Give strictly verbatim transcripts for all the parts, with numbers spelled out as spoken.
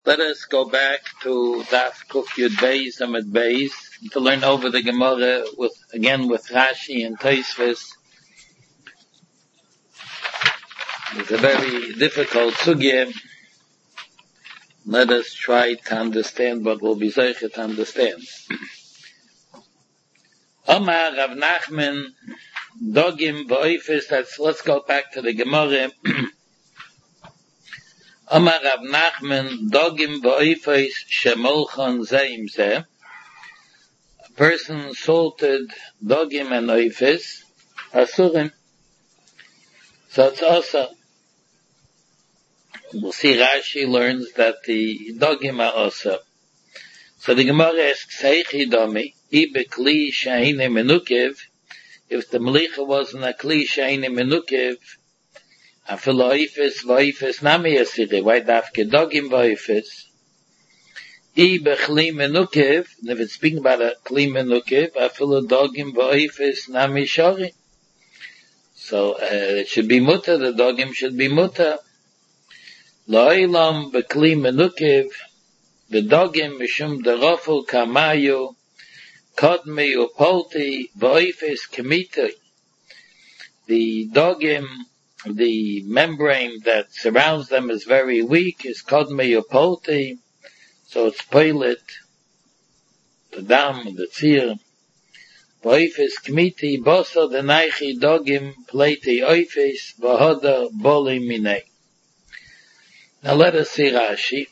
Let us go back to Daf Kuf Yud Beis Amud Beis to learn over the Gemara with again with Rashi and Tosfos. It's a very difficult sugya. Let us try to understand what will be zeicher to understand. Omar Rav Nachman Dogim V'Oifis. Let's let's go back to the Gemara. Amar Rav Nachman Dogim V'Oifis Shemolchan Zeim Zeh. A person salted Dogim and Oifis Asurim. So it's also, we'll see Rashi learns that the Dogim are also. So the Gemara asks, Heichi Domi, Ibe Kli Sheine Menukiv, if the Melicha wasn't a Kli Sheine Menukiv, Afilo Oifis V'Oifis Nami Yasiri, why Dafke Dogim V'Oifis? Ibe Kli Menukiv, and if it's speaking about a Kli Menukiv, Afilo Dogim V'Oifis Nami Shori. So, uh, it should be mutter, the Dogim should be mutter. Lo'ilam B'Kli Menukiv, the Dogim Mishum Derofel Kamayu, Kodmi Upolti, V'Oifis Kemitoi. The Dogim, the membrane that surrounds them is very weak, is Kodmi Upolti, so it's Poilet, the Dam, the Tzir. V'Oifis Kemiti, Boso Denaichi Dogim, Pleiti Oifis, V'Hoda Boli Minei. Now let us see Rashi.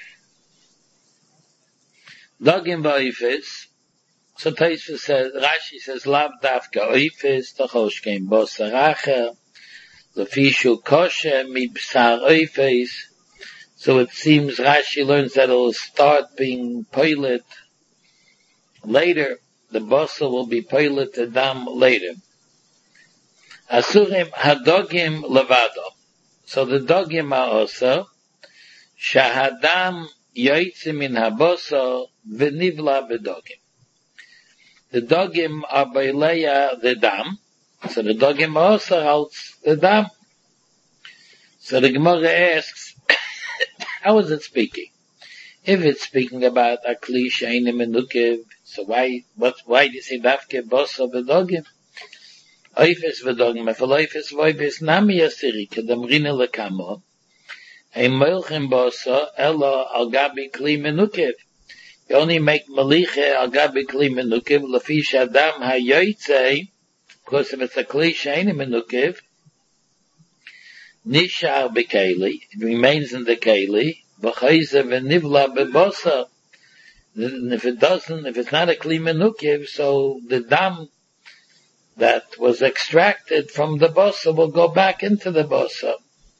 Dogim V'Oifis, so Tosfos says, Rashi says, Lav Dafka Oifis, Tachoshkein Bosaracha, Lefishu Koshe, Mi B'Sar Oifis. So it seems Rashi learns that it will start being Poilet later. The Bosa will be Poilet to Dam later. Asurim Hadogim Levado. So the Dogim are also, Shahadam Yoitzim in Habosa, V'Nivla B'Dogim. The Dogim are Beileya the Dam, so the Dogim also holds the Dam. So the Gemara asks, how is it speaking? If it's speaking about a Kli Sheine Menukiv, so why, what, why do you say Dafke Bosa V'Dogim? Oifis V'Dogim, if Oifis V'Oifis Nami Yasiri, Kedamrina Lekamo, Ein Melchim Bosa, Elo Al Gabi Kli Menukiv. You only make Meliche Al Gabi Kli Menukiv, Lefish Adam HaYoytzei, because if it's a Kli Sheine Menukiv, Nishar B'Keli, it remains in the Keli, V'Chayze V'Nivla B'Bosa. And if it doesn't, if it's not a Kli Menukiv, so the Dam that was extracted from the Bosa will go back into the Bosa.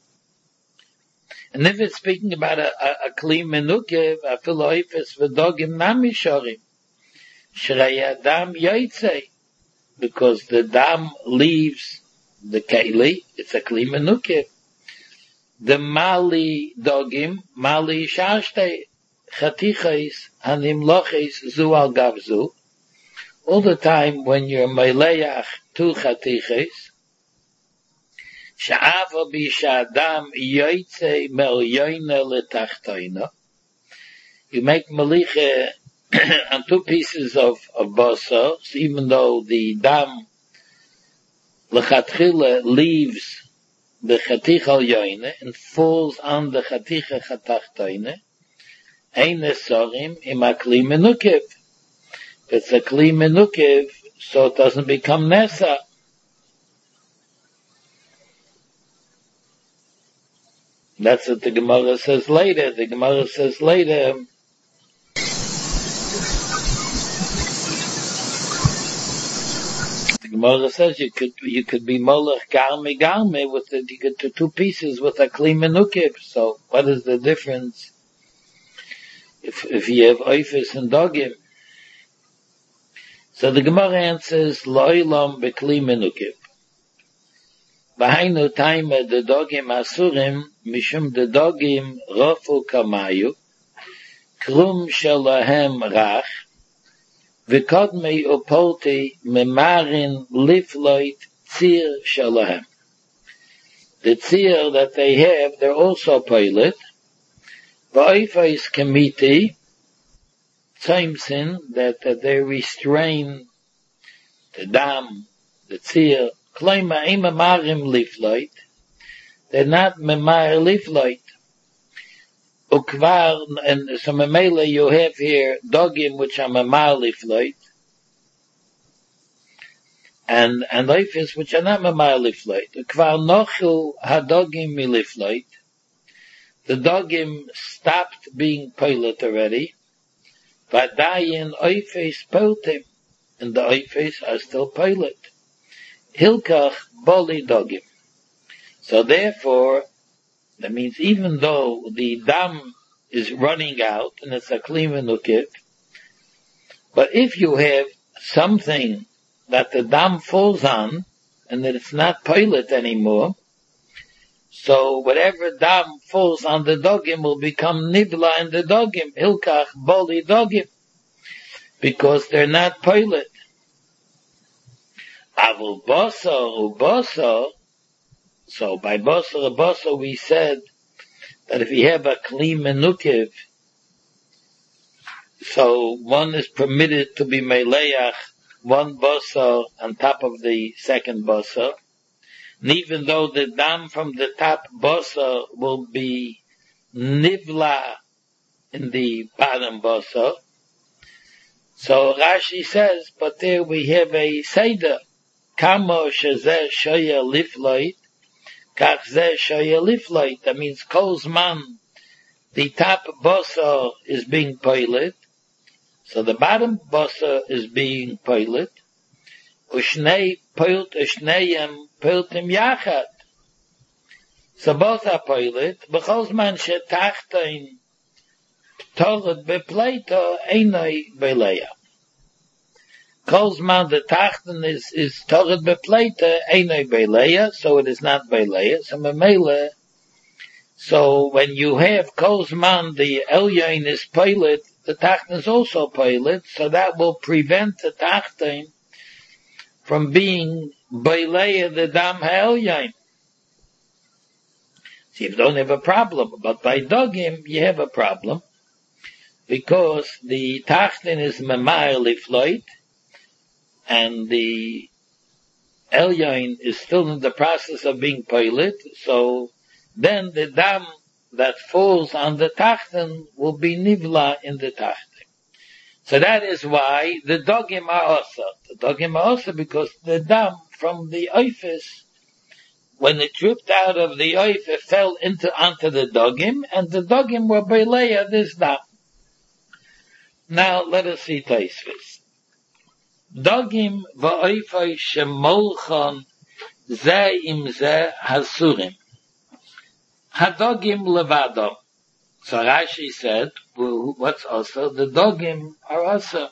And if it's speaking about a, a, a Kli Menukiv, Afilo Oifis V'Dogim Nami Shorim, Shrei Adam Yoitzei, because the Dam leaves the Keli, it's a Kli Menukiv. The Mali Dogim, Mali Shashtei, Chatichais, Hanimlochis, Zu Al Gavzu. All the time when you're Meleach to Chatichais, Sha'ava B'Shadam Yoitze Mel Yoina Letachtoina. You make Meliche on two pieces of, of Bosa, so even though the Dam Lechatchila leaves the Chatich Al Yoina and falls on the Chatich Chatachtoina, Ein Nesorim Im HaKli Menukiv. If it's a Kli Menukiv, so it doesn't become Nesa. That's what the Gemara says later. The Gemara says later, the Gemara says you could, you could be Molech Garme Garme with the, you could do two pieces with a Kli Menukiv. So what is the difference if, if you have Oifis and Dogim? So the Gemara answers, Lo'ilam B'Kli Menukiv. V'hainu taime de Dogim Asurim, Mishum de Dogim Rofu Kamayu, Krum Shalahem Rach, V'Kodmei Upolti Memarin Lifloit Tzir Shalahem. The tzir that they have, they're also pilot. Va'ifais Kemiti, Tzimtzin, that, that they restrain the dam, the tzir, Kleima ima marim lifloit, they're not memar lifloit. Ukvar, and so memela you have here dogim which are memar lifloit, and, and leifis which are not memar lifloit. Ukvar nochu hadogim milifloit, the dogim stopped being pilot already, vadayin oifes potem, and the oifes are still pilot. Hilkach boli dogim. So therefore, that means even though the dam is running out and it's a kli menukiv, but if you have something that the dam falls on and that it's not pilot anymore, so whatever dam falls on the dogim will become nibla in the dogim, hilkach boli dogim, because they're not pilot. Avul basar ubasar, so by basar ubasar we said that if you have a kli menukiv, so one is permitted to be meleach one basar on top of the second basar, and even though the dam from the top basar will be nivla in the bottom basar, so Rashi says, but there we have a seder, kamo shezeh shoya lifloit, kach zeh shoya lifloit. That means kolzman, the top basar is being pilot, so the bottom basar is being pilot. Ushnei pilt, ushneyem piltim yachat. So both are pilot. B'cholzman shetachtein tolet bepleito einoi beleya. Kolzman the tachten is is tolet bepleito einoi beleya, so it is not beleya. So memele. So when you have kolzman, the elyon is pilot, the tachten is also pilot, so that will prevent the tachten from being beleya the dam ha'elyon. So you don't have a problem, but by dogim you have a problem, because the tachten is memar lifloit, and the elyon is still in the process of being pilot, so then the dam that falls on the tachten will be nivla in the tachten. So that is why the dogim are also. The dogim are also because the dam from the oifis, when it dripped out of the oif, it fell into onto the dogim, and the dogim were beleya this dam. Now let us see Taisvis. Dogim va'oifai shemolchan ze im ze hasurim. Hadogim levadom. So Rashi said, well, what's also? The dogim are also.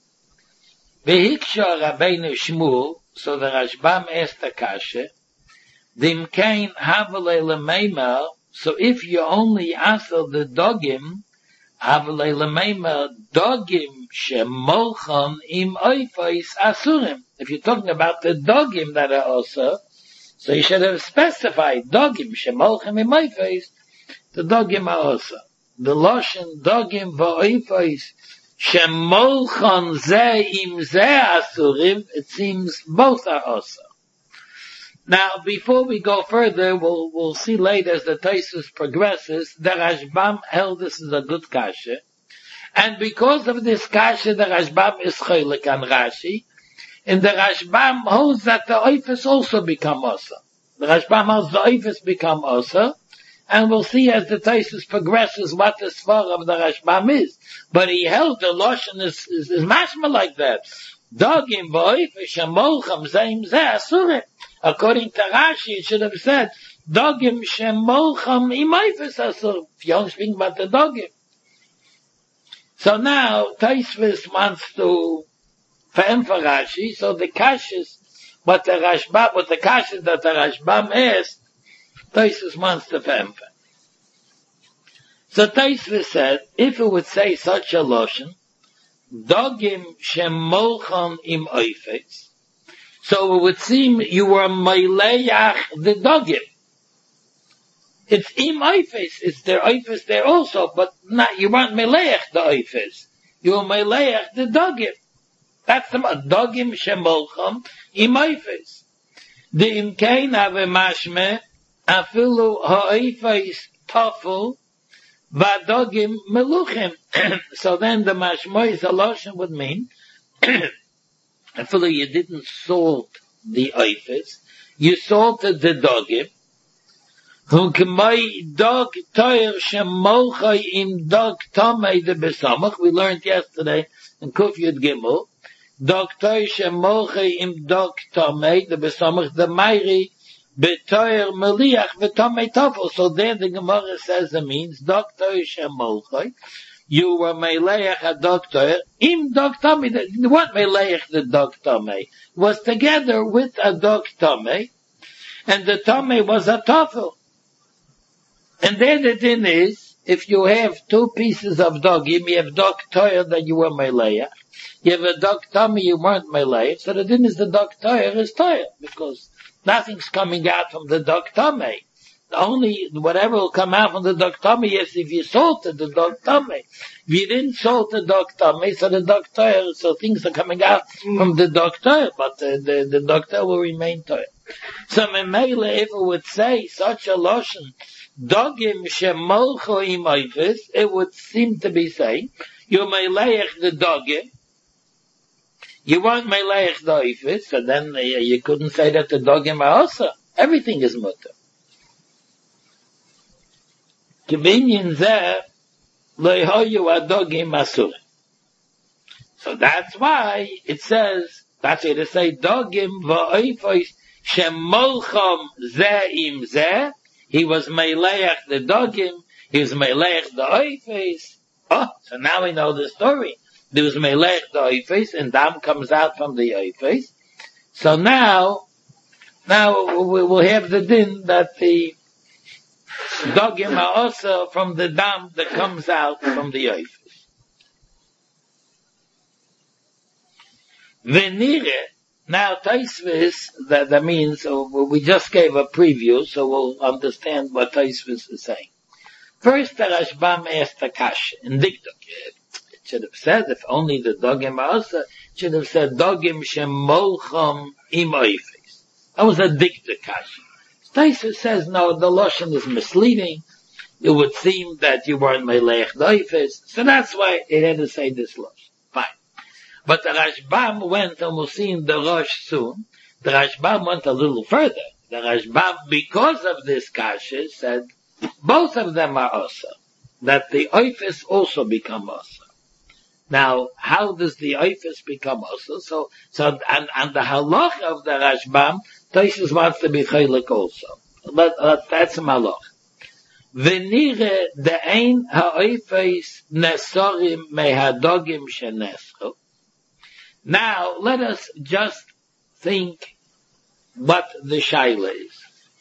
Vehiksha Rabbeinu Shmuel, so the Rashbam asked the kasha, Dimkein havale lemeimer, so if you only answer the dogim, havale lemeimer, dogim shemolchan im oifais asurim. If you're talking about the dogim that are also, so you should have specified dogim shemolchan im oifais, the dogim are also. The Loshen dogim va'oifais shemolchan ze im ze asurim, it seems both are also. Now, before we go further, we'll, we'll see later as the Taisus progresses, the Rashbam held this is a good kasha. And because of this kasha, the Rashbam is chaylik on Rashi, and the Rashbam holds that the oifis also become osa. The Rashbam holds the oifis become osa, and we'll see as the Taisus progresses what the svar of the Rashbam is. But he held the Loshen is, is, is mashma like that. Dogim v'oifis shemolcham zeim ze asurim. According to Rashi, it should have said, dogim shemolcham im oifis asurim. If you're speaking about the dogim. So now, Taisvis wants to ve'emphasize Rashi, so the kashas, what the Rashbam, what the kashas that the Rashbam asked, Taisvis wants to ve'emphasize. So Taisvis said, if it would say such a lotion, dogim shemolchan im oifis, so it would seem you were meileach the dogim. It's im oifes, it's their oifes there also, but not, you weren't meleach the oifes. You were meleich the dogim. That's the dogim shemolcham im oifes. The im kein have mashme, afilu ha'oifes tafel, v'adogim meluchim. So then the mashmois haloshen would mean, afilu you didn't salt the oifes, you salted the dogim, who k'may dog toyer shemolchai im dog tamei de besamach. We learned yesterday in Kuf Yud Gimel, dog toyer shemolchai im dog tamei de besamach, the mayri betoyer meliach v'tamei tafel. So there the Gemara says it means dog toyer shemolchai, you were meleach a dog toyer im dog tamei. What meleach the dog tamei was together with a dog tamei, and the tamei was a tafel. And then the thing is, if you have two pieces of dogim, you have dog toyer that you were meleach, you have a dog tummy you weren't meleach, so the thing is the dog toyer is toyer, because nothing's coming out from the dog tummy. Only whatever will come out from the dog tummy is if you salted the dog tummy. If you didn't salt the dog tummy, so the dog toyer, so things are coming out from the dog toyer, but the, the, the dog toyer will remain toyer. So Memele, if it would say such a lotion, dogim shemolcho im oifes, it would seem to be saying, you meleich the dogim, you want meleich the oifes, so then uh, you couldn't say that the dogim are also. Everything is mutter. Kibinyin zeh, loihoyu adogim asur. So that's why it says, that's why they say, dogim va'oifes shemolchom zeh im zeh. He was meleich the dogim, he was meleich the oifes. Oh, so now we know the story. There was meleich the oifes, and dam comes out from the oifes. So now, now we will have the din that the dogim are also from the dam that comes out from the oifes. Venire, now Taisvis, that, that means, uh, we just gave a preview, so we'll understand what Taisvis is saying. First, the Rashbam asked a kash, in Dikdok. It should have said, if only the dogim are also, it should have said, dogim shemolcham im oifes. That was a Dikdok kash. Taisvis says, no, the Lashon is misleading. It would seem that you weren't meleich oifes, so that's why it had to say this Lashon. Fine. But the Rashbam went, and we'll see in the Rosh soon, the Rashbam went a little further. The Rashbam, because of this kasha, said, both of them are also. That the oifes also become also. Now, how does the oifes become also? So, so, and, and the halach of the Rashbam, Tosis wants to be chaylik also. But, uh, that's a malach. Venire de ein ha'oifes nesorim mehadogim shenescho. Now, let us just think what the shaila is.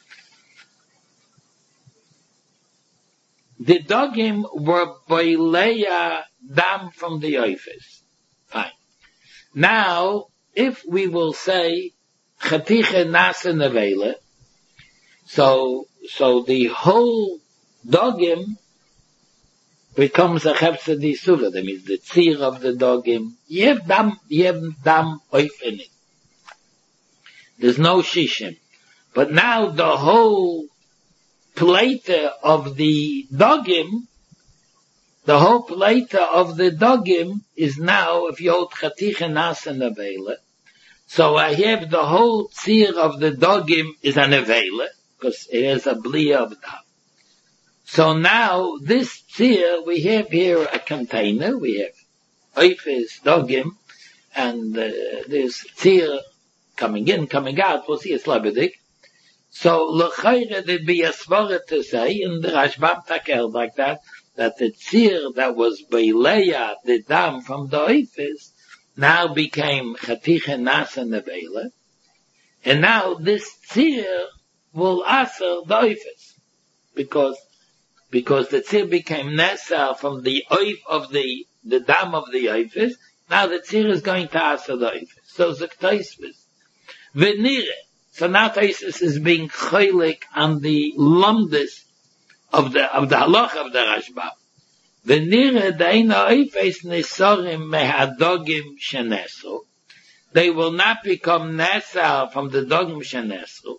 The dogim were boileya dam from the oifes. Fine. Now, if we will say chatiche nasa nevela, so, so the whole dogim becomes a chepsa disura. That means the tzir of the dogim. You have dam, you have dam oif in it. There's no shishim. But now the whole plate of the dogim, the whole plate of the dogim is now, if you hold chatiche nasa nevela, so I have the whole tzir of the dogim is a nevela, because it has a bliya of dam. So now, this tzir, we have here a container, we have oifes, dogim, and uh, there's tzir coming in, coming out, we'll see it's labedik. So, l'chayre, there'd be a svara to say, in the Rashbam takel like that, that the tzir that was beileya, the dam from the oifes, now became chatiche nasa nevela, and now this tzir will aser the oifes, because Because the tzir became nesa from the oif of the, the dam of the oifes, now the tzir is going to aser the oifes. So the Taisvis. Venire. So now Taisvis is being chaylik on the lumdis of the, of the halach of the Rashbam. V'nire deina oifes nisorim mehadogim shenesu. They will not become nesar from the dogim shenesu.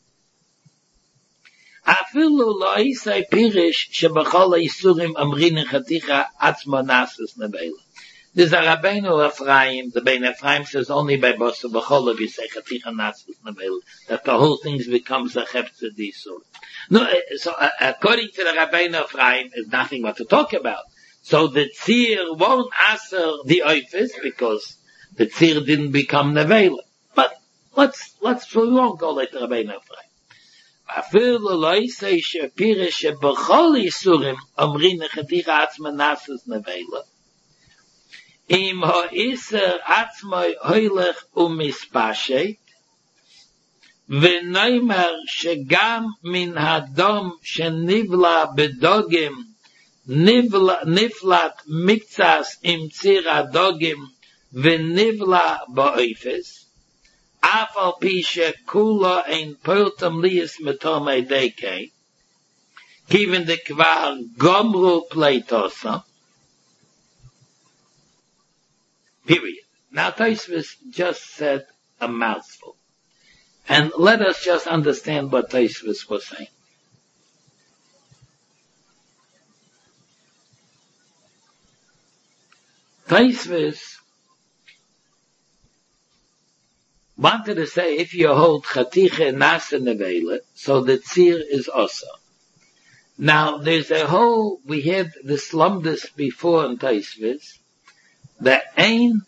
Afilu lo isai pirish shebachol ha'isurim amrin chaticha atzma nasus nevela. There's a Rabbeinu Ephraim, the Bein Ephraim says only by Bosa B'chol if you say chaticha nasus nevela, that the whole thing becomes a chefza d'isur. No, so uh, according to the Rabbeinu Ephraim, there's nothing what to talk about. So the tzir won't answer the oifis because the tzir didn't become nevela. But let's, let's, we won't go like the Rabbeinu Ephraim. Afilu lo isei shepirish shebachol isurim omrin chaticha atzma nasus nevela. Im ha'isr atzma hoilech umispashet v'noimer shegam min hadom shenivla bedogim niflat miktsas im tzir adogim v'nivla ba'oifes af al pi shekula ein poiltam liyis metomei deke kiven de kvar gomru pleitosam. Period. Now Tosfos just said a mouthful. And let us just understand what Tosfos was saying. Tosfos wanted to say if you hold chaticha nasa nevela, so the tzir is osa. Now there's a whole, we had this lumdus before in Tosfos, that ein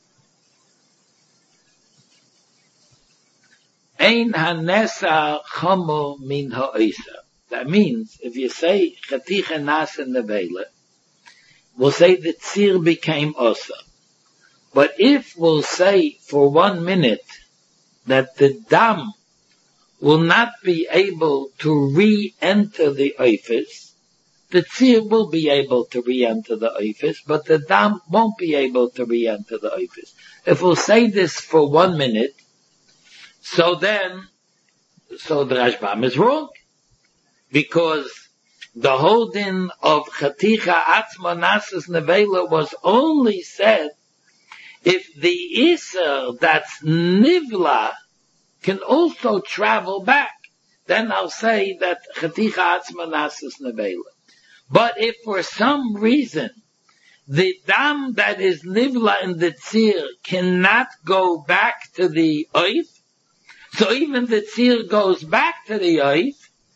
ein hanesa chomo min ha'isa. That means if you say chaticha nasa nevela, we'll say the tzir became osa. But if we'll say for one minute that the dam will not be able to re-enter the oifis, the tzir will be able to re-enter the oifis, but the dam won't be able to re-enter the oifis. If we'll say this for one minute, so then, so the Rashbam is wrong. Because the holding of chaticha atzma nasus nevela was only said if the iser that's nivla can also travel back. Then I'll say that chaticha atzma nasus nevela. But if for some reason the dam that is nivla in the tzir cannot go back to the oif, so even the tzir goes back to the oif,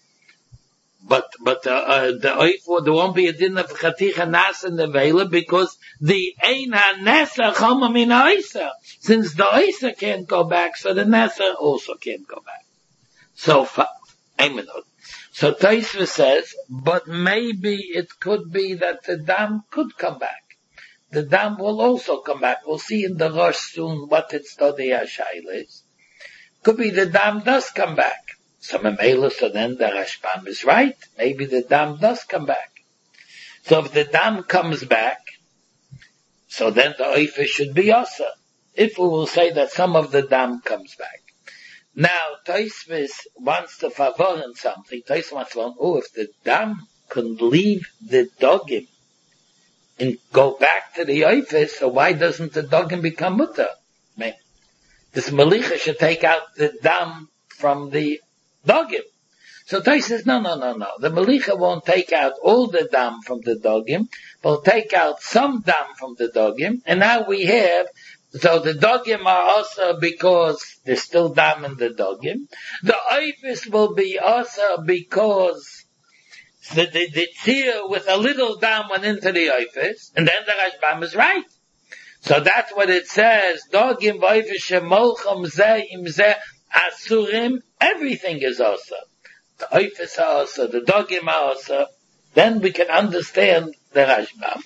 but but uh, uh, the oif there won't be a din of chaticha nasa nevela because the ein hanesa chama min ha'isa. Since the oisa can't go back, so the nesa also can't go back. So amen. So Tosfos says, but maybe it could be that the dam could come back. The dam will also come back. We'll see in the Rosh soon what its study Hashaila is. Could be the dam does come back. So Memela, so then the Rashbam is right. Maybe the dam does come back. So if the dam comes back, so then the oifis should be also. If we will say that some of the dam comes back. Now, Tosfos wants to favor in something. Tosfos wants to know, oh, if the dam can leave the dogim and go back to the oifis, so why doesn't the dogim become mutter? Man, this malicha should take out the dam from the dogim. So Tosfos says, no, no, no, no. The malicha won't take out all the dam from the dogim, but will take out some dam from the dogim, and now we have, so the dogim are also because there's still dam in the dogim. The oifis will be also because the, the, the tzir with a little dam went into the oifis, and then the Rashbam is right. So that's what it says. Dogim v'oifis shemolcham zeh im zeh asurim. Everything is also. The oifis are also. The dogim are also. Then we can understand the Rashbam.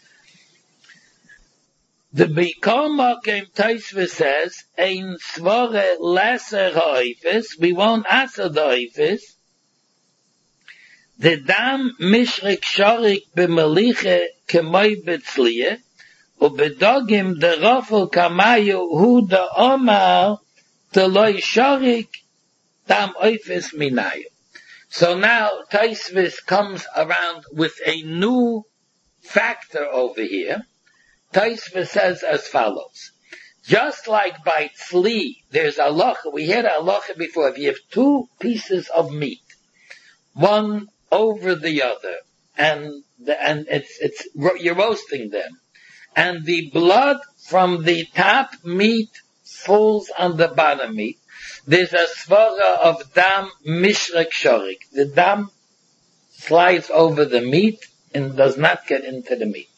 The Bikoma came Tosfos says, ein svore lesser ha'oifis. We won't answer the oifis. The dam mishrik shorik b'maliche kemoi b'tzliye. Ubedogim de rofel kamayu hu de omar de loy shorik dam oifis minayu. So now Taisvis comes around with a new factor over here. Taisvis says as follows. Just like by tzli, there's halacha, we had halacha before, if you have two pieces of meat, one over the other, and the, and it's, it's, you're roasting them, and the blood from the top meat falls on the bottom meat, there's a svara of dam mishrek shorik. The dam slides over the meat and does not get into the meat.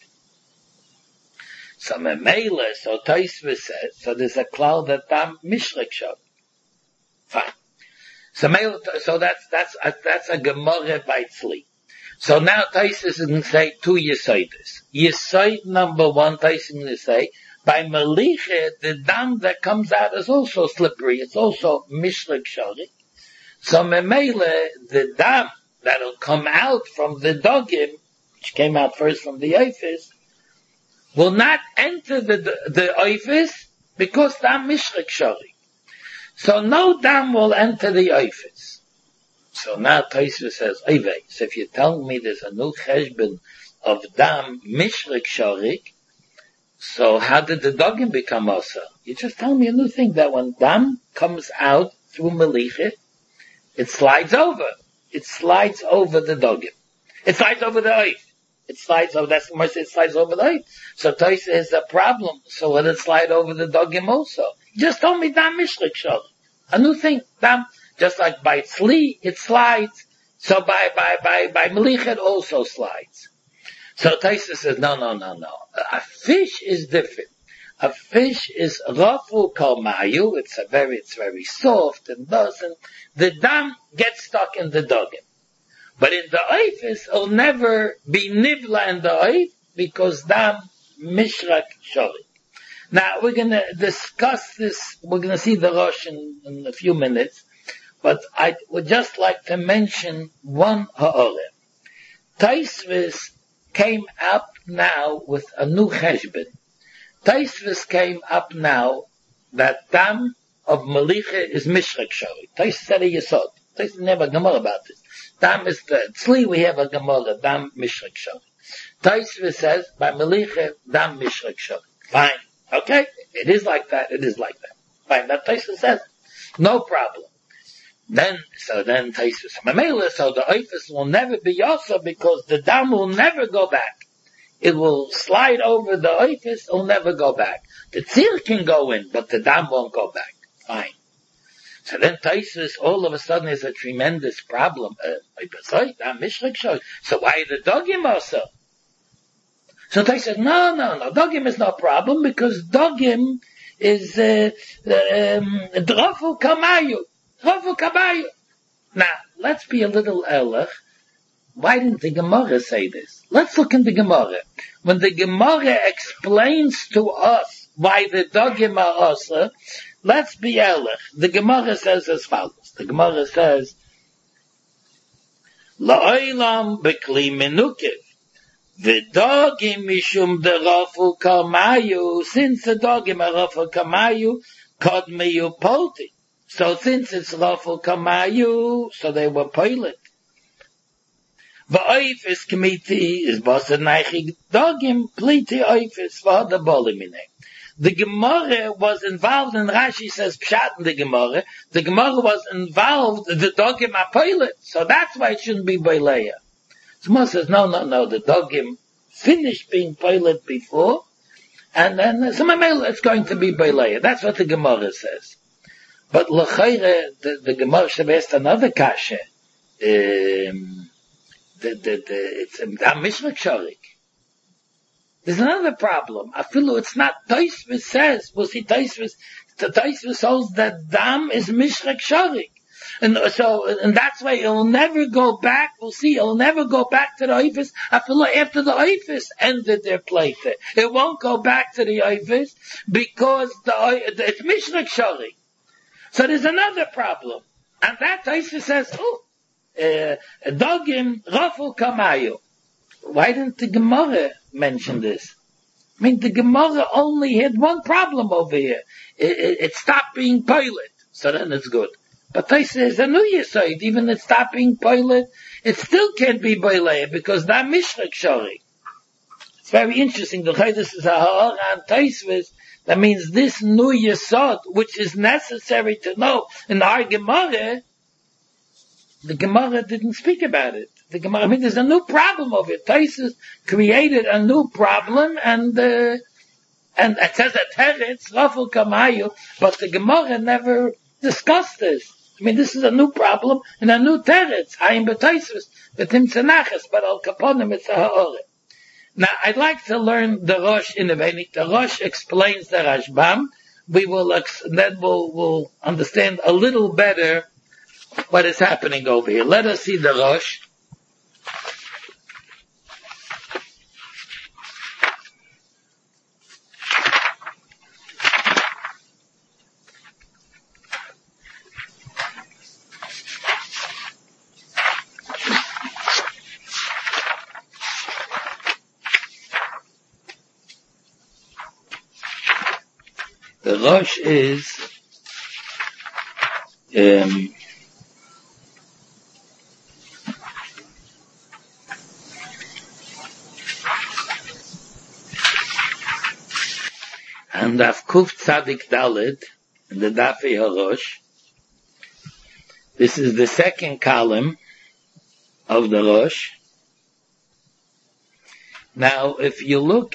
So memela, so Taisva says, so there's a cloud that dam mishrek shorik. Fine. So mele, so that's that's a, that's a gemara by tzli. So now Taisva is going to say two yisoides. Yisoid number one, Taisva is going to say, by Melicha, the dam that comes out is also slippery. It's also mishlik shorik. So memele, the dam that'll come out from the dogim, which came out first from the oifis, will not enter the the oifis because dam mishlik shorik. So no dam will enter the oifis. So now Taisva says, Oivei, so if you tell me there's a new cheshbon of dam mishlik shorik, so how did the dogim become also? You just tell me a new thing, that when dam comes out through melicha, it slides over. It slides over the dogim. It slides over the oif. It slides over, that's the it slides over the oif. So Toisa is a problem. So let it slide over the dogim also. You just told me dam mishlik shol. A new thing. Dam, just like by tzli, it slides. So by, by, by, by melicha, it also slides. So Taisa says, no, no, no, no. A fish is different. A fish is rafu kol mayu. It's a very, it's very soft and doesn't. The dam gets stuck in the dogim. But in the oifis, it'll never be nivla in the oif because dam mishrak shorik. Now we're going to discuss this. We're going to see the Rosh in, in a few minutes. But I would just like to mention one ha'orem. Taisvis came up now with a new cheshbon. Taisvis came up now that dam of melicha is mishrak shorik. Taisvis said a yesod. Taisvis never gemara about this. Dam is the tzli. We have a gemara dam mishrak shorik. Taisvis says by melicha dam mishrak shorik. Fine, okay. It is like that. It is like that. Fine. That Taisvis says no problem. Then, so then Taisvis Mamela, so the oifis will never be also because the dam will never go back. It will slide over the oifis, it will never go back. The tzir can go in, but the dam won't go back. Fine. So then Taisvis all of a sudden is a tremendous problem. Uh, so why the dogim also? So Taisvis says, no, no, no, dogim is no problem because dogim is, uh, um, drofu kamayu. Now, let's be a little erlich. Why didn't the Gemara say this? Let's look in the Gemara. When the Gemara explains to us why the dogim are also, let's be erlich. The Gemara says as follows. The Gemara says, La'olam bekli menukiv. V'dogim mishum derafu kamayu. Since the dogim are rafu kamayu, kodmeyu polti. So since it's lawful kamayu, so they were pilot. V'oifis committee is bosa neichig dogim pliti oifis v'hada bolimine. The Gemara was involved, and Rashi says pshat in the Gemara. The Gemara was involved, the dogim are pilot, so that's why it shouldn't be boileya. So Moshe says, no, no, no, the dogim finished being pilot before, and then, so it's going to be boileya. That's what the Gemara says. But l'chayre, the, the Gemara should have asked another kasha. Um, the, the, the, it's a mishrak shorik. There's another problem. I feel it's not Taisvis says. We'll see Taisvis. The Taisvis holds that dam is mishrak shorik. And so, and that's why it'll never go back. We'll see, it'll never go back to the oifis. I feel like after the oifis ended their play there. It won't go back to the oifis because the, it's mishrak shorik. So there's another problem. And that Taisva says, oh, uh, dogim rafu kamayu. Why didn't the Gemara mention this? I mean, the Gemara only had one problem over here. It, it, it stopped being pilot. So then it's good. But Taisa is a new Yesod. Even it's stopping Poilet, it still can't be Boileya because that Mishrak Shori. It's very interesting. The Chaydas is a Ha'ara and Taisvis. That means this new Yesod, which is necessary to know in our Gemara, the Gemara didn't speak about it. The Gemara, I mean, there's a new problem of it. Taisvis created a new problem and, uh, and it says that Teretz, Rafal Kamayu, but the Gemara never discussed this. I mean, this is a new problem and a new teretz. Hayim b'taisvus, b'tim tzanachas, but al kaponim it's a ha'ore. Now, I'd like to learn the Rosh in the Venik. The Rosh explains the Rashbam. We will, ex- then we'll, we'll understand a little better what is happening over here. Let us see the Rosh. The Rosh is um, and Daf Kuf Tzadik Dalet in the Dafei HaRosh. This is the second column of the Rosh. Now, if you look,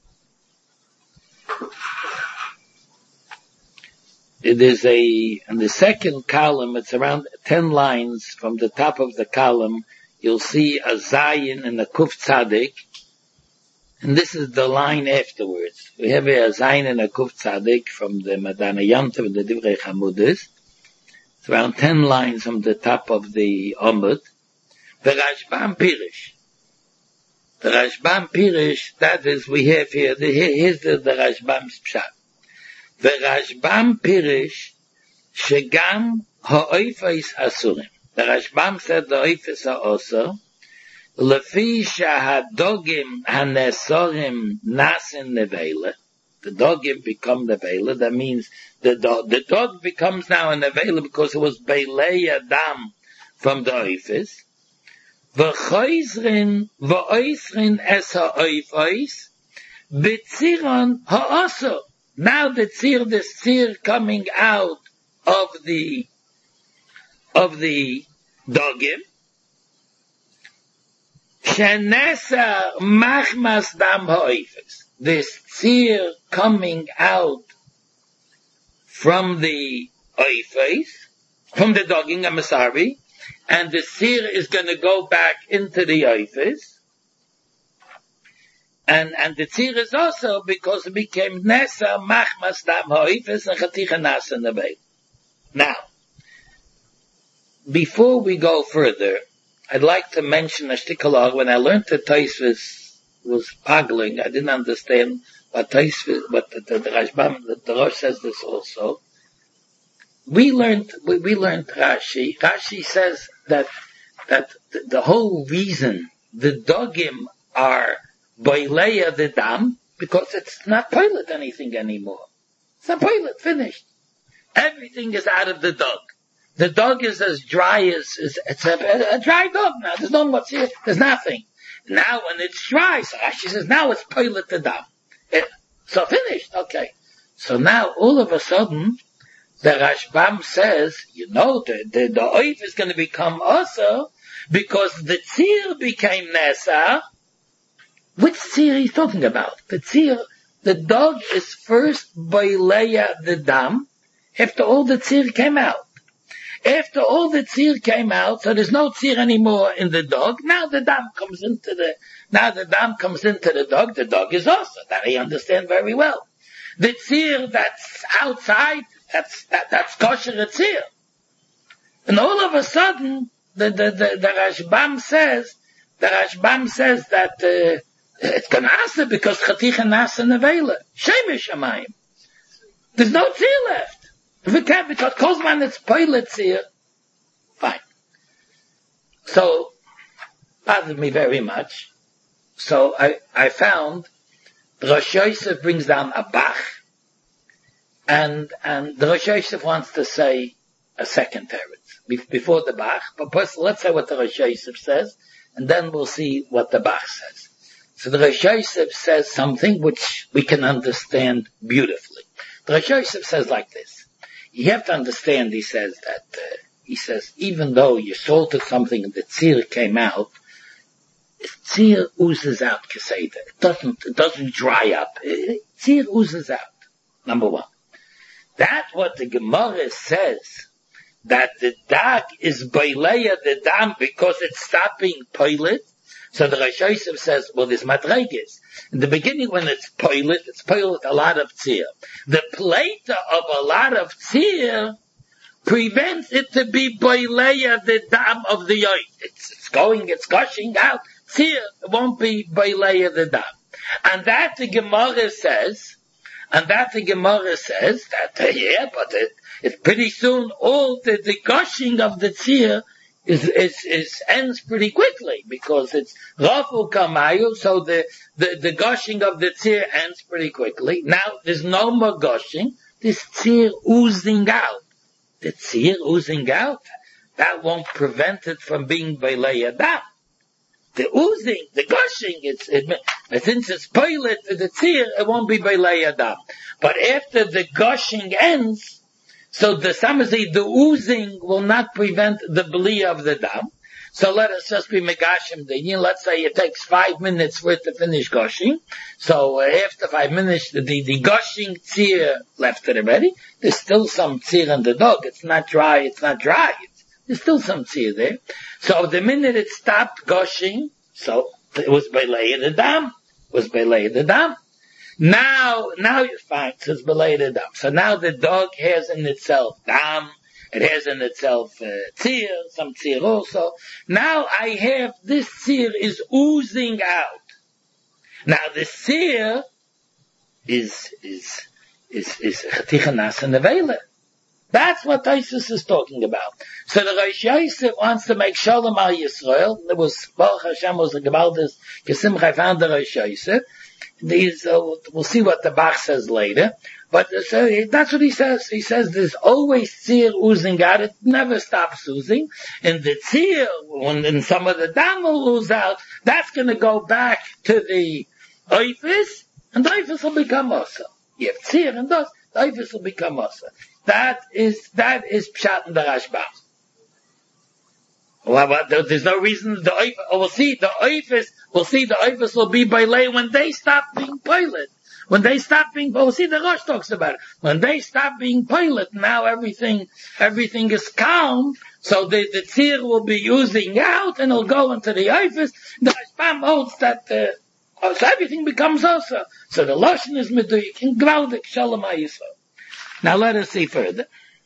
it is a, in the second column, it's around ten lines from the top of the column. You'll see a Zayin and a Kuf Tzadik. And this is the line afterwards. We have a Zayin and a Kuf Tzadik from the Madana Yamtiv and the Divrei Chamudis. It's around ten lines from the top of the Omud. The Rashbam Pirish. The Rashbam Pirish, that is, we have here, the, here's the, the Rashbam's Pshat. The Rashbam Pirish, Shegam ha'oifais asurim. The Rashbam said the oifais ha'osor, lefi shahadogim hanesorim nasin nevela. The dogim become nevela. That means the dog, the dog becomes now a nevela because it was beilei adam from the oifais. V'choizrin v'oisrin es ha'oifais, b'tziron ha'osor. Now the tzir, the tzir coming out of the, of the dogim, shenesa machmas dam ha'oifes. This tzir coming out from the oifes, from the dogim, I'm sorry, and the tzir is going to go back into the oifes. And, and the tzir is also because it became Nesa, Machmas, Dam, Ha'ifes, and Chaticha Nasa Nebei. Now, before we go further, I'd like to mention a shtikalog. When I learned that Taisvis was ogling, I didn't understand what Taisvis, what the, the, the Rashbam, the, the Rosh says this also. We learned, we, we learned Rashi. Rashi says that, that the, the whole reason the dogim are Boileya the dam, because it's not pilot anything anymore. It's not pilot, finished. Everything is out of the dog. The dog is as dry as, as it's a, a dry dog now. There's no what's here, there's nothing. Now when it's dry, so Rashi says, now it's pilot the dam. It, so finished, okay. So now all of a sudden, the Rashbam says, you know, the, the, the oif is going to become also, because the tzir became Nesa. Which tzir he's talking about? The tzir, the dog is first boileya the dam, after all the tzir came out. After all the tzir came out, so there's no tzir anymore in the dog, now the dam comes into the, now the dam comes into the dog, the dog is also, that I understand very well. The tzir that's outside, that's, that, that's kosher tzir. And all of a sudden, the, the, the, the Rashbam says, the Rashbam says that, uh, it's going to answer because Chaticha Nasa Nevela. Shemesh Shamayim. There's no tzir left. If it can't, because Kozman it's pilot tzir. Fine. So, bothered me very much. So I, I found the Rosh Yosef brings down a Bach, and, and the Rosh Yosef wants to say a second teretz before the Bach. But first, let's say what the Rosh Yosef says, and then we'll see what the Bach says. So the Rosh Yosef says something which we can understand beautifully. The Rosh Yosef says like this. You have to understand, he says that, uh, he says, even though you salted something and the tzir came out, tzir oozes out, Keseda. It doesn't, it doesn't dry up. Tzir oozes out. Number one. That's what the Gemara says, that the dag is beileya the dam because it's stopping pilot. So the Rosh Yosef says, well, there's madreges. In the beginning, when it's pilot, it's pilot a lot of tzir. The plate of a lot of tzir prevents it to be beileya the dam of the yoy. It's, it's going, it's gushing out. Tzir, it won't be beileya the dam. And that the Gemara says, and that the Gemara says that, uh, yeah, but it, it's pretty soon all the, the gushing of the tzir is, is, is, ends pretty quickly because it's rafu kamayu, so the, the, the gushing of the tzir ends pretty quickly. Now, there's no more gushing. This tzir oozing out. The tzir oozing out, that won't prevent it from being beilei adam. The oozing, the gushing, it's, it, since it's pilot to the tzir, it won't be beilei adam. But after the gushing ends, so the samazi, the oozing will not prevent the bli of the dam. So let us just be megashim the yin. Let's say it takes five minutes for it to finish gushing. So uh, after five minutes, the, the, the gushing tzir left it already. There's still some tzir in the dog. It's not dry. It's not dry. It's, there's still some tzir there. So the minute it stopped gushing, so it was belay the dam. It was belay the dam. Now, now you find it's belay the dam. So now the dog has in itself dam. It has in itself uh, tzir, some tzir also. Now I have, this tzir is oozing out. Now the tzir is, is, is, is chaticha nasa nevela. That's what Taisus is talking about. So the Rosh Yosef wants to make shalom al Yisrael. There was, Baruch Hashem was about this, Kesimcha I found the Rosh Yosef. These, uh, we'll see what the Bach says later. But so that's what he says. He says there's always tzir oozing out. It never stops oozing. And the tzir, when in some of the dam will ooze out, that's going to go back to the oifis, and the oifis will become also. You have tzir and dust, the oifis will become also. That is, that is pshat in the Rashbam. Well, but there's no reason the oifis, we'll see the oifis, we'll see the oifis will be by lay when they stop being pilot. When they stop being, we'll see the Rosh talks about it. When they stop being pilot, now everything, everything is calm, so the, the tzir will be oozing out and it'll go into the oifis. The Rashbam holds that, uh, so everything becomes also. So the Lashon is meduyik and gvaldik shalom ha'yisrael. Now let us see further.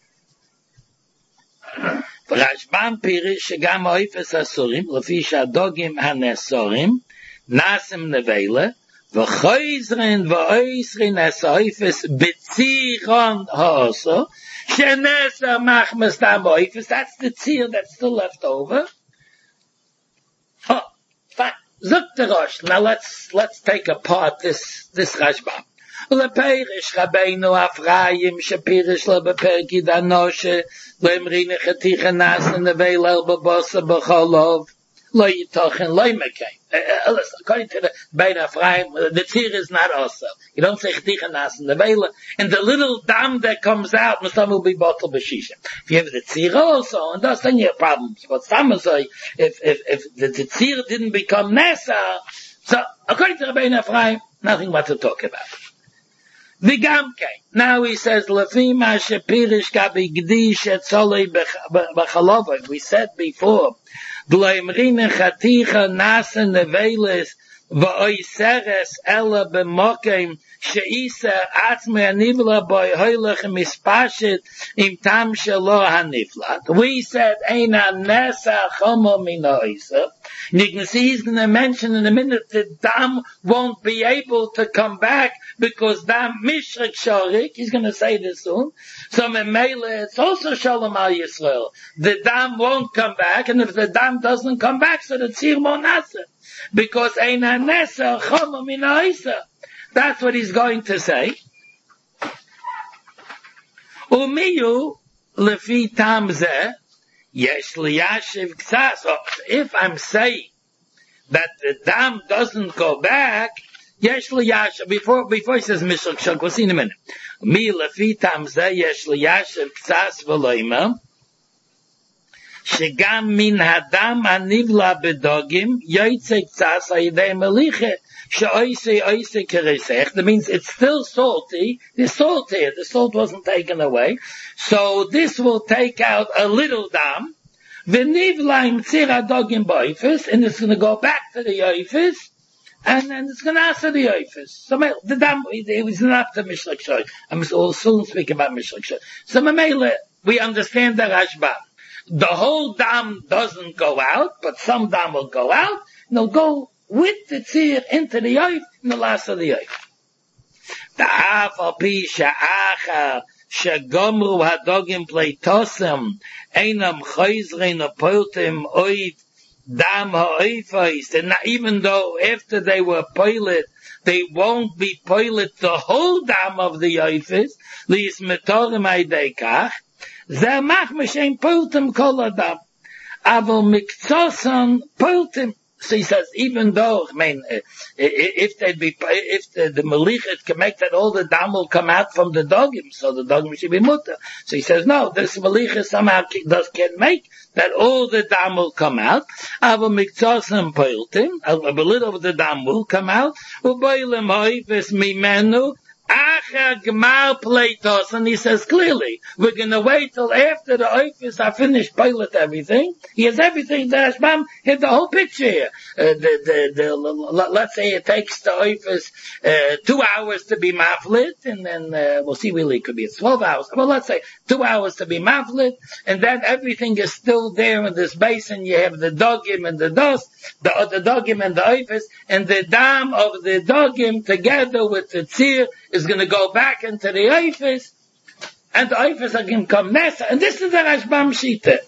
Rashbam pirish shegam oifis asurim, lefi shadogim hanesorim, nasim nevela, v'choizrin v'oisrin es oifis b'tziron ha'oso, sheneser machmas tam oifis, that's the tzir that's still left over. Oh, fine. Zuk the Rosh. Now let's, let's take apart this, this Rashbam. Leperish Rabbeinu Afraim Shapirish Le Beperki Danoshe Lemrine Chaticha Nas Nevelel Babosa Bacholov Lo Yitochen Lo Mekay. Listen, according to the Bein Afraim, the tzir is not also. You don't say Chaticha Nas Nevela, and the little dam that comes out, Muslim will be bottled b'shisha. If you have the tzir also, and thus then you have problems. But some say, if if if the, the tzir didn't become Nesa, so according to the Bein Afraim, nothing what to talk about. V'gamke. Now he says, Lefima shepirish gabi gdish et solei b'chalovah. We said before, Gloimrine chaticha nasa neveles v'oiseres ela b'mokem she'isa atzme anivla boi hoylech mispashit im tam shelo haniflat. We said, Eina nesa chomo mina oisa. And you can see he's going to mention in a minute that dam won't be able to come back because dam mishrik shorik. He's going to say this soon. So memele, it's also shalom al Yisrael. The dam won't come back, and if the dam doesn't come back, so the tzir won't nasa. Because eina nesa chomo mina oisa. That's what he's going to say. Umiyu lefi tam zeh, yesh liyashiv ksas. So if I'm saying that the dam doesn't go back, yesh liyashiv, before, before he says mishrak shok, we'll see in a minute. Mi lefi tam zeh, yesh liyashiv ksas v'loima, shegam min hadam anivla bedogim, yoytze ksas ayidei meliche, she'oise oise keresech. That means it's still salty. There's salt here. The salt wasn't taken away. So this will take out a little dam. V'nivla im tzira dogim ba'oifis, and it's going to go back to the oifis, and then it's going to answer the oifis. So the dam, it was not the Mishlak Shor. I'm still speaking about Mishlak Shor. So Mamela, we understand the Rashba. The whole dam doesn't go out, but some dam will go out, and they'll go with the tzir into the oif, in the last of the oif. Ta'af al-pi sha'acha shegomru hadogim pleitosem einam chayzrein apoltim oid dam ha'oifais. And even though after they were poilet, they won't be poilet the whole dam of the oifis, li'is metorim ha'idei zeh machmesh ein poiltim kol adam. Aval mikzosan poiltim. So he says, even though, I mean, if they'd be, if the, the Malichet can make that all the dam will come out from the dogim, so the dogim should be mutter. So he says, no, this Malichet somehow does, can make that all the dam will come out. Ava miktzosem poiltim, a little of the dam will come out. Uboilem hoifes mimenu, Acha Gmar Pleitos, and he says clearly, we're going to wait till after the oifis are finished pilot everything. He has everything. The Rashbam had the whole picture here. Uh, the, the, the, let's say it takes the oifis uh, two hours to be maflit, and then uh, we'll see. Really, it could be twelve hours. Well, let's say two hours to be maflit, and then everything is still there in this basin. You have the dogim and the dust, the uh, the dogim and the oifis, and the dam of the dogim together with the tzir is going to go back into the oifis, and the oifis are going to come next. And this is the Rashbam Shita.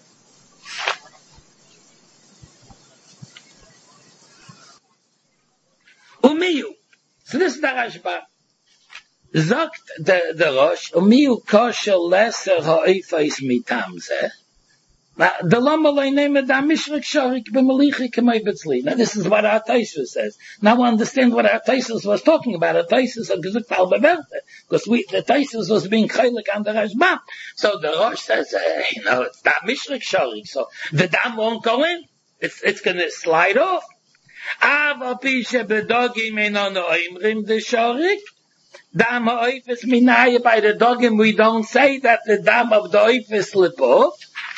Umiyu. So this is the Rashbam. Zogt the, the Rosh, Umiyu kosher lesser ha'oifis mitam zeh. Now, the lama loy name da mishrak sharik b'malichi k'may b'tzli. Now, this is what our Taisus says. Now, we understand what our Taisus was talking about. Our Taisus had gesagt al beverte, because we, the Taisus was being chaylik on the Rashbam. So the Rosh says, uh, you know, it's da mishrak sharik, so the dam won't go in. It's, it's gonna slide off. Ava pisha bedogim enon oimrim de sharik. Dam ha'oifis minaya, by the dogim, we don't say that the dam of the oifis slip off.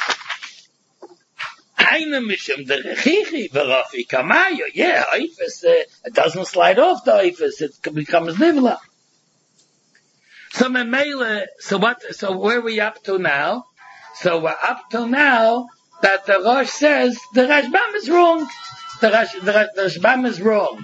Eine mishum the rechichi v'rafi kamayo. Yeah, oifis, uh, it doesn't slide off the oifis, it becomes nivla. So memele, so what, so where are we up to now? So we're up to now that the Rosh says the Rashbam is wrong. The, Rash, the, the Rashbam is wrong.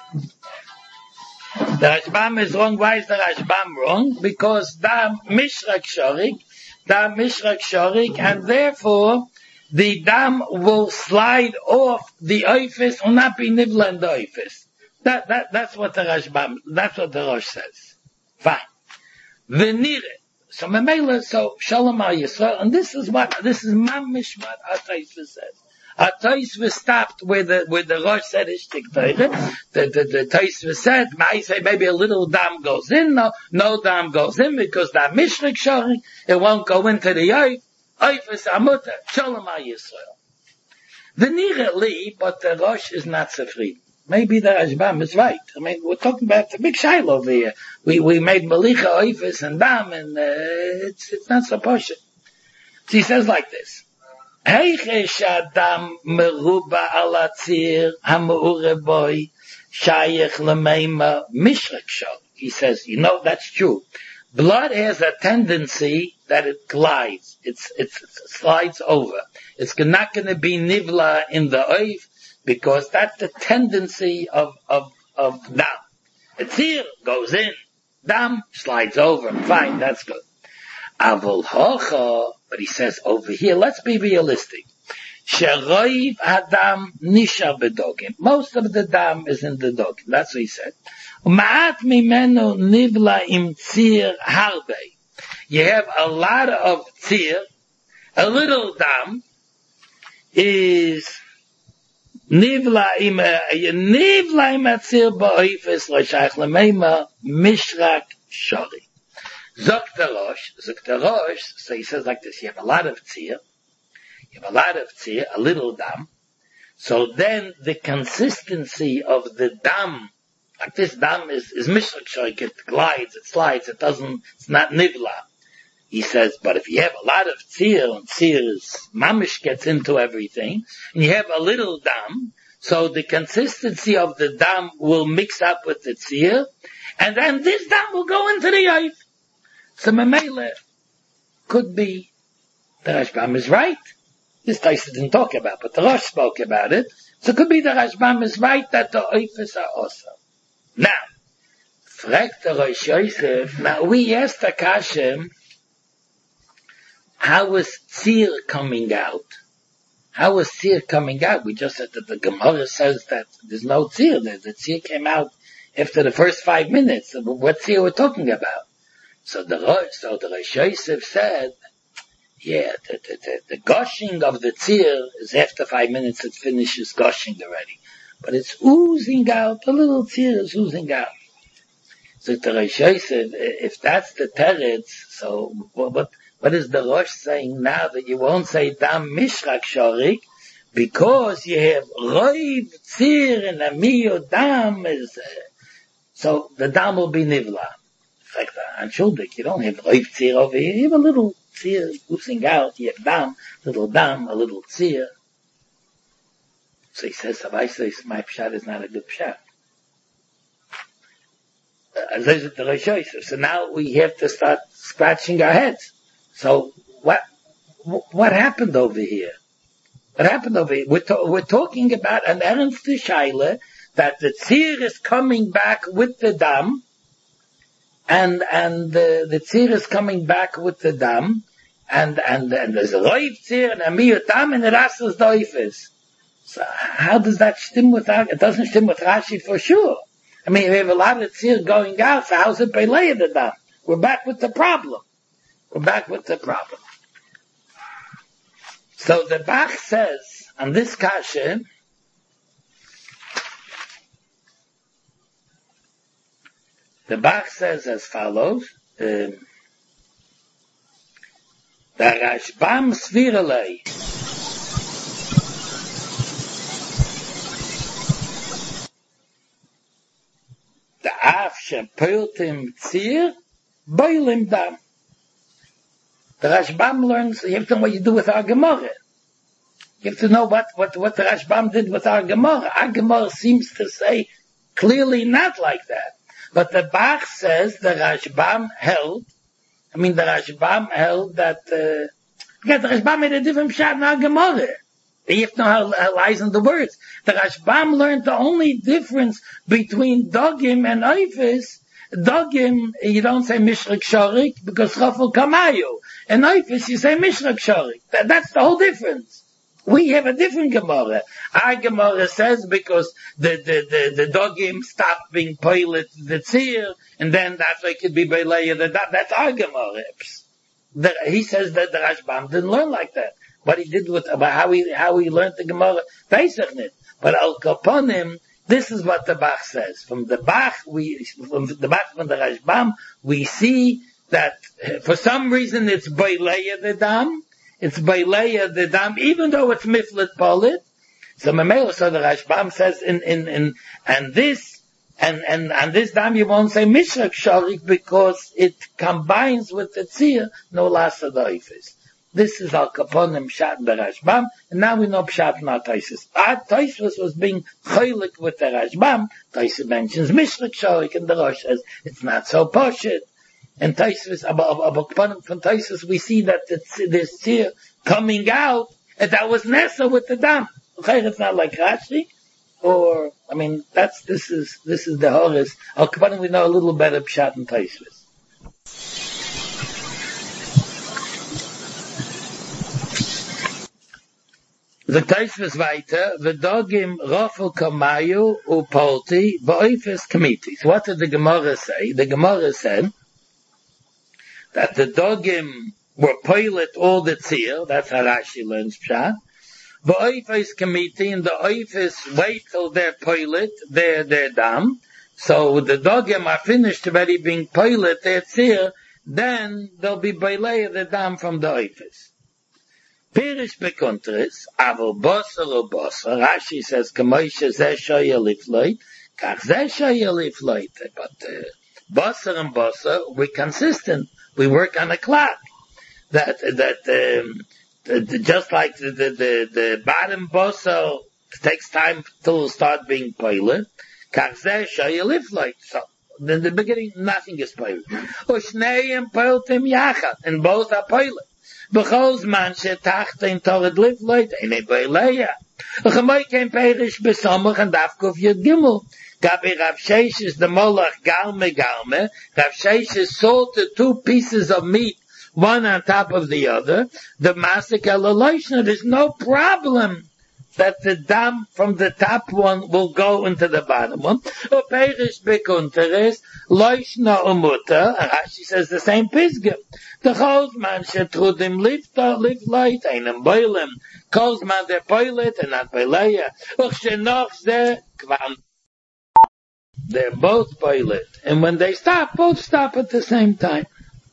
The Rashbam is wrong. Why is the Rashbam wrong? Because da mishrak shorik, da mishrak shorik, and therefore the dam will slide off the oifis, will not be nivla in the oifis. That, that, that's what the Rashbam, that's what the Rosh says. Fine. Venire. So Memela, so Shalom al Yisrael, and this is what, this is mamish what Atayisva says. Atayisva stopped where the, where the Rosh said Ishtik Teire. The, the, the Atayisva said, I say maybe a little dam goes in, no, no dam goes in, because that mishrik shoring, it won't go into the oif. Oifis amuta, Shalom al Yisrael. The Nira li, but the Rosh is not zufrieden. Maybe the Rashbam is right. I mean, we're talking about the big shail over here. We, we made Malicha, Oifis, and Dam, and, uh, it's, it's not so posh. So he says like this. Heiche shadam meruba ala tzir, hamu'ure boy, shayech lemeima, mishrak shol. He says, you know, that's true. Blood has a tendency that it glides. It's, it's, it slides over. It's not going to be nivla in the oif, because that's the tendency of, of, of dam. A tzir goes in, dam slides over. Fine, that's good. Avol hocha, but he says over here, let's be realistic. Sheroiv adam nisha bedogim. Most of the dam is in the dogim. That's what he said. Ma'at mimenu nivla im tzir harbe. you have a lot of tzir, a little dam, is nivla im nivla im atzir ba'oifes l'shayach l'meima mishrak shari. Zok the Rosh, Zok the Rosh, so he says like this, you have a lot of tzir, you have a lot of tzir, a little dam, so then the consistency of the dam, like this dam is, is mishrak shari, it glides, it slides, it doesn't, it's not nivla. He says, but if you have a lot of tzir, and tzir is, mamish gets into everything, and you have a little dam, so the consistency of the dam will mix up with the tzir, and then this dam will go into the oif. So Mamela could be, the Rashbam is right. This Taisa didn't talk about, but the Rosh spoke about it. So it could be the Rashbam is right that the oifes are also. Now, fragt the Rosh Yosef, now we asked the Kashem, how was tzir coming out? How was tzir coming out? We just said that the Gemara says that there's no tzir. The, the tzir came out after the first five minutes. What tzir we're talking about? So the Rosh, so the Rosh Yosef said, yeah, the, the, the, the gushing of the tzir is after five minutes it finishes gushing already. But it's oozing out, the little tzir is oozing out. So the Rosh Yosef, if that's the teretz, so what, what is the Rosh saying now that you won't say dam mishrak shorik, because you have roiv tzir and amiyo dam is, uh, so the dam will be nivla. In fact, on Shuldik, you don't have roiv tzir over here, you have a little tzir oozing out, you have dam, little dam, a little tzir. So he says, Savai says, my pshat is not a good pshat. Uh, so now we have to start scratching our heads. So what, what happened over here? What happened over here? We're, to, we're talking about an ernst shaila that the tzir is coming back with the dam, and, and the, the tzir is coming back with the dam, and, and, and there's a roiv tzir and a miyut dam and the ras is doifes. So how does that stem with, it doesn't stem with Rashi for sure. I mean, we have a lot of tzir going out, so how's it belay the dam? We're back with the problem. We're back with the problem. So the Bach says, on this kasha, the Bach says as follows, um, the Rashbam Sviralei, the Af Shepiltim Tzir, Boilim Dam. The Rashbam learns, you have to know what you do with our Gemara. You have to know what, what, what the Rashbam did with our Gemara. Our Gemara seems to say clearly not like that. But the Bach says the Rashbam held, I mean the Rashbam held that, uh, because the Rashbam made a different shot in our Gemara. You have to know how, how lies in the words. The Rashbam learned the only difference between Dogim and Oifis. Dogim, you don't say Mishrak Sharik because Chafel Kamayu. And Oifis, you say Mishrak Sharik. That, that's the whole difference. We have a different Gemara. Our Gemara says because the, the, the, the Dogim stopped being pilot the Tzir, and then that's why it could be Beilaya the that, that's our Gemara. The, he says that the Rashbam didn't learn like that. What he did with, about how he, how he learned the Gemara, Pesachnet. But Al Kaponim, this is what the Bach says. From the Bach, we, from the Bach, from the Rashbam, we see that for some reason it's Beilaya the Dam, it's Beilaya the Dam, even though it's Miflet Polit. So Mamela, so the Rashbam says in, in, in, and this, and, and, and this Dam you won't say Mishrak Sharik because it combines with the Tzir, no Lasa Doifis. This is Al Kaponim Pshat the Rashbam, and now we know Pshat not Taisus. Our Taisus was being chaylik with the Rashbam. Taisus mentions Mishrak Sharik, and the Rosh says it's not so poshut. And Taisus, Al Kaponim from Taisus, we see that this tzir coming out, and that was Nessa with the Dam. Okay, it's not like Rashi, or, I mean, that's, this is, this is the Horus. Al Kaponim we know a little better Pshat and Taisus. The Taisvis weiter, v'dogim rofel kamayu upolti ba'oifes kamitis. What did the Gemara say? The Gemara said that the dogim were pilot all the tzir, that's how Rashi learns Pshat. The oifis committee and the oifis wait till they're pilot, they're, they're dam. So the dogim are finished already being pilot, their tzir, then they'll be bailei the dam from the oifis. Pirish bekontris, aval bosser or bosser, Rashi says, Kamoisha zeh shoya lifloit, kach zeh shoya lifloit. But uh, bosser and bosser, we're consistent. We work on a clock. That, that, um, the, the, just like the, the, the, the bottom bosser takes time to start being pilot, kach zeh shoya lifloit. So, in the beginning, nothing is pilot. Ushneim piltem yachad, and both are pilot. B'chol zman shetachten tored livloit ene beileya. Uchamoi ken perish besomach and afkuf yud gimel. Gabi Rav Sheshes the molach galme galme. Rav Sheshes salted two pieces of meat, one on top of the other. The masik elaloishna, there's no problem that the dam from the top one will go into the bottom one. Uperish bekunteres, loishna umuta, and Rashi says the same pisgah. The chosman shetrudim lifta, lift light, einem boilem. Chosman they're pilot and not boileya. Uchshenoch zeh, kvam. They're both pilot. And when they stop, both stop at the same time.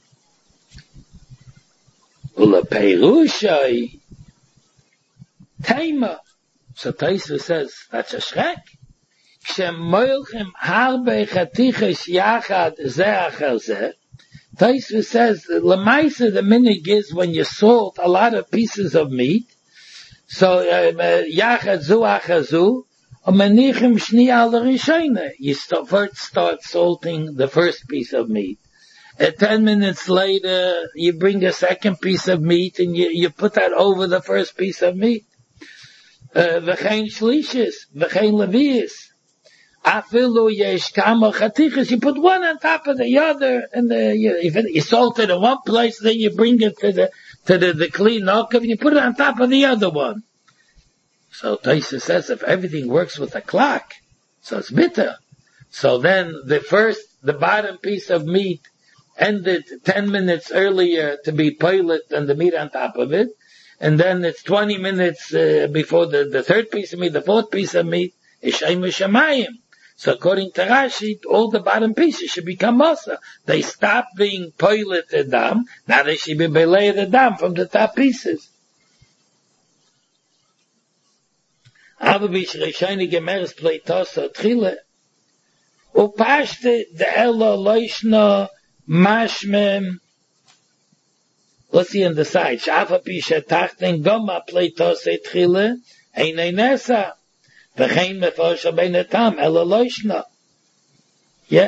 Ula perushai, taima. So Taisa says, that's a shrek. Kshem moilchem harbe chatiches yachad zeh achar zeh. Taisa says, lemaisa the minig is when you salt a lot of pieces of meat. So, yachad zu achar zu, umenichem shni al rishayne. You start, first start salting the first piece of meat. And ten minutes later, you bring a second piece of meat and you, you put that over the first piece of meat. V'chein shlishis, v'chein leviis. Afilu yesh kama chatichas. You put one on top of the other, and the, you, you salt it in one place, then you bring it to the to the, the clean knock, and you put it on top of the other one. So Taisa says if everything works with a clock, so it's bitter. So then the first, the bottom piece of meat ended ten minutes earlier to be pilot than the meat on top of it. And then it's twenty minutes uh, before the, the third piece of meat, the fourth piece of meat, is Shem Shamayim. So according to Rashi, all the bottom pieces should become Masa. They stop being pilot Adam, now they should be Belay Adam from the top pieces. Avabish Rishayni Gemeres Pleitosa Tchile, Upashte de Elo Loishna Mashmem. Let's see on the side. Shafa pisha tachten goma pleitos etchile einay nesa. V'chein mefosha beinetam ela loishna. Yeah.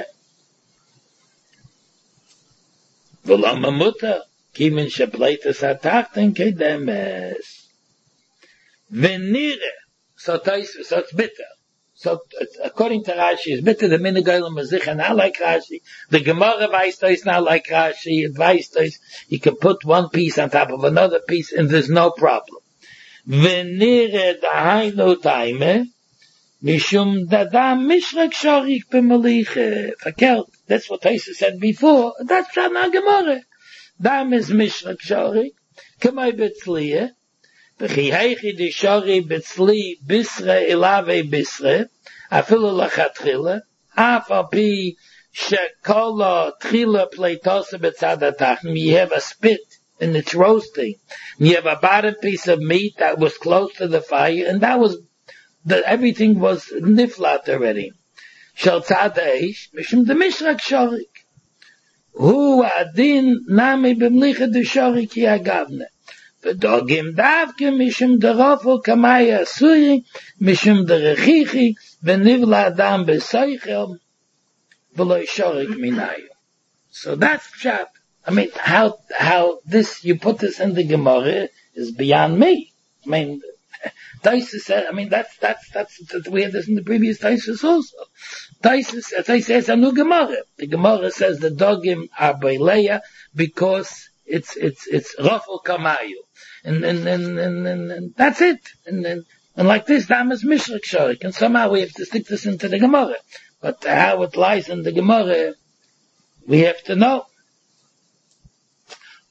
V'lam amuta kimin shepleitos atachten kedemes. V'nire. So so it's bitter. So, according to Rashi, it's better the Minigayla Mazich and not like Rashi. The Gemara Weiss is not like Rashi. It Weiss you can put one piece on top of another piece and there's no problem. V'nire dahainu taime mishum dadam mishrek shorik b'malich fakert. That's what Taisa said before. That's Shana Gemara. Dam is mishrek shorik. Kamay betzliye. V'chi heichi di shori betzli bisre ilave bisre, afilu lachatchila, af al pi shekola tchila pleitosa betzad atachim. You have a spit and it's roasting. And you have a bottom piece of meat that was close to the fire, and that was, the, everything was niflat already. Shel tzad eish, mishum de mishrak shorik. Hu adin nami b'mlicha de shorik yagavne. V'dogim davke mishum derofo kamaya asuri, mishum derechichi, v'nivla adam b'soichel, v'lo shorik minayu. So that's pshat. I mean, how, how this, you put this in the Gemara is beyond me. I mean, Taisa said, I mean, that's, that's, that's, that's, we had this in the previous Taisa also. Taisa says a new Gemara. The Gemara says the dogim are beileya because it's, it's, it's rofo kamayu. And, and, and, and, and, and that's it. And, and, and like this, Dam is Mishrak Shorik. And somehow we have to stick this into the Gemara. But how it lies in the Gemara, we have to know.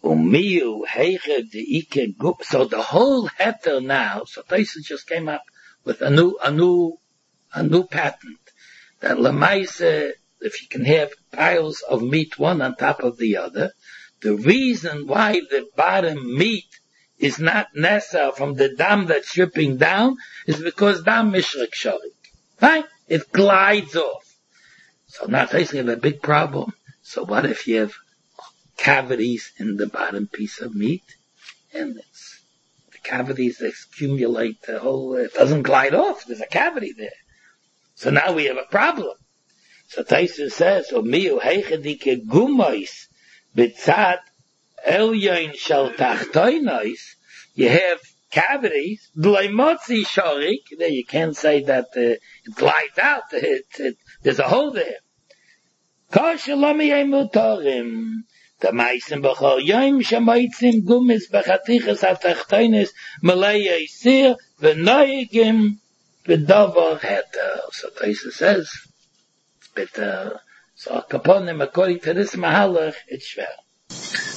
Umiu heiche de ike gu. So the whole heter now. So Tyson just came up with a new, a new, a new patent that lemaise, if you can have piles of meat one on top of the other, the reason why the bottom meat is not nessa from the dam that's dripping down is because dam mishrik shorik. Right? It glides off. So now Tyson have a big problem. So what if you have cavities in the bottom piece of meat? And it's, the cavities accumulate the whole, it doesn't glide off. There's a cavity there. So now we have a problem. So Tyson says, Umiu heichedike gumois b'tzad elyon shel tachtoinois. You have cavities, b'leimotzi shorik. There you can't say that uh, it glides out. It, it, there's a hole there. Kosher lo miyei mutorim. The meisen b'chol yom shemoitzim gumis b'chatiches hatachtoinis malei yisir v'noyegim v'dover heter. So Tyson says, but uh, so kaponim according to this mahalach, it's schwer.